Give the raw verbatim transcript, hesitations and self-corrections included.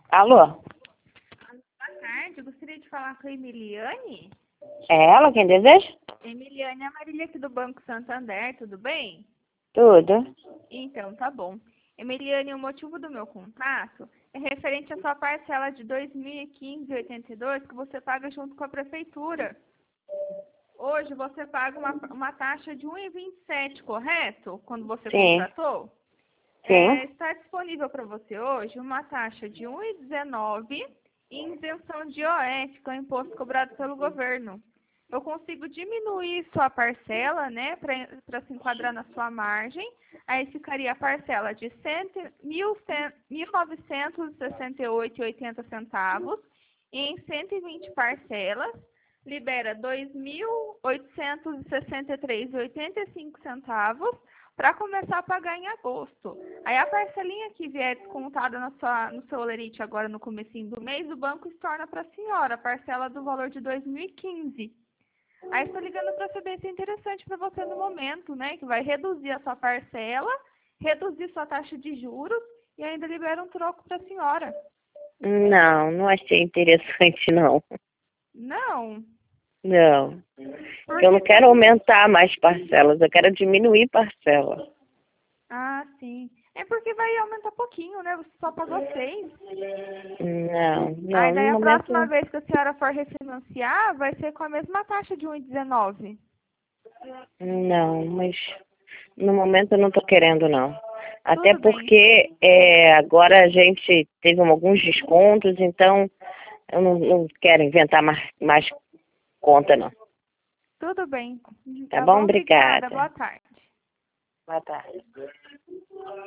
Alô? Boa tarde, eu gostaria de falar com a Emiliane. É ela quem deseja? Emiliane é a Marília aqui do Banco Santander, tudo bem? Tudo. Então, tá bom. Emiliane, o motivo do meu contato é referente à sua parcela de dois mil e quinze vírgula oitenta e dois que você paga junto com a prefeitura. Hoje você paga uma, uma taxa de um vírgula vinte e sete, correto? Quando você Sim. contratou? É, Sim. está disponível para você hoje uma taxa de um vírgula dezenove e isenção de I O F, que é o imposto cobrado pelo governo. Eu consigo diminuir sua parcela, né, para se enquadrar na sua margem. Aí ficaria a parcela de mil novecentos e sessenta e oito reais e oitenta centavos em cento e vinte parcelas. Libera dois mil oitocentos e sessenta e três reais e oitenta e cinco centavos para começar a pagar em agosto. Aí a parcelinha que vier descontada na sua, no seu olerite agora no comecinho do mês, o banco estorna para a senhora a parcela do valor de dois mil e quinze. Aí estou ligando para saber se é interessante para você no momento, né? Que vai reduzir a sua parcela, reduzir sua taxa de juros e ainda libera um troco para a senhora. Não, não achei interessante, não. Não. Não. Por Eu não que quero você... aumentar mais parcelas, eu quero diminuir parcela. Ah, sim. É porque vai aumentar pouquinho, né? Você só pagou seis. Não, Aí não, no daí a momento próxima vez que a senhora for refinanciar, vai ser com a mesma taxa de um vírgula dezenove. não, mas no momento eu não estou querendo, não. Até Tudo bem. porque é, agora a gente teve alguns descontos, então eu não, não quero inventar mais, mais conta, não. Tudo bem. Tá Tá bom? bom? Obrigada. Obrigada. Boa tarde. Boa tarde.